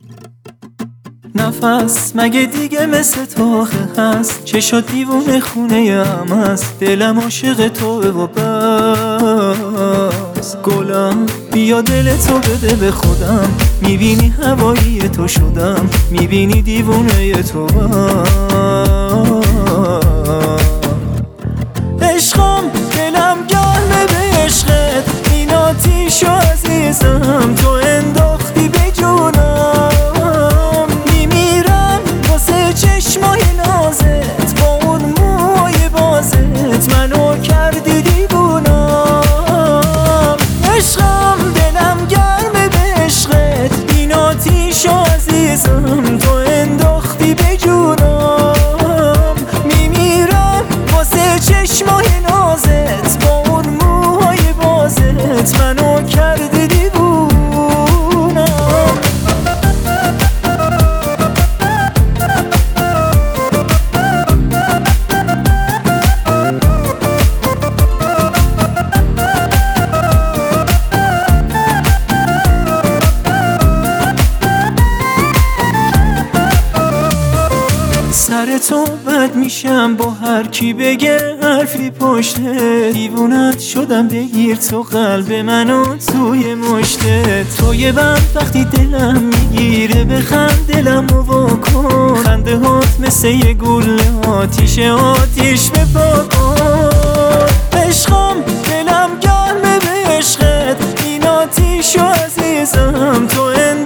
نفس مگه دیگه مثل تو آخه هست؟ چشات دیوونه خونه هم هست، دلم عاشق توه و بس. گلم بیا دل تو بده به خودم، میبینی هوایی تو شدم، میبینی دیوونه تو عشقم. دلم گرمه به عشقت، این آتیشو عزیزم تو انداختی به جونم. میمیرم واسه چشمای نازت، با اون موهای بازت منو کردی دیوونم. عشقم دلم گرمه به عشقت، این آتیشو عزیزم تو انداختی به جونم. میمیرم واسه چشمای نازت، با اون موهای بازت منو کردی دیوونم. سر تو بد میشم با هر کی بگه حرفی پشته، دیوونت شدم بگیر تو قلب منو توی مشته. توی بند وقتی دلم میگیره بخند دلمو واکن، خنده هات مثل یه گوله آتیش به پاکن. عشقم دلم گرمه به عشقت، این آتیشو عزیزم تو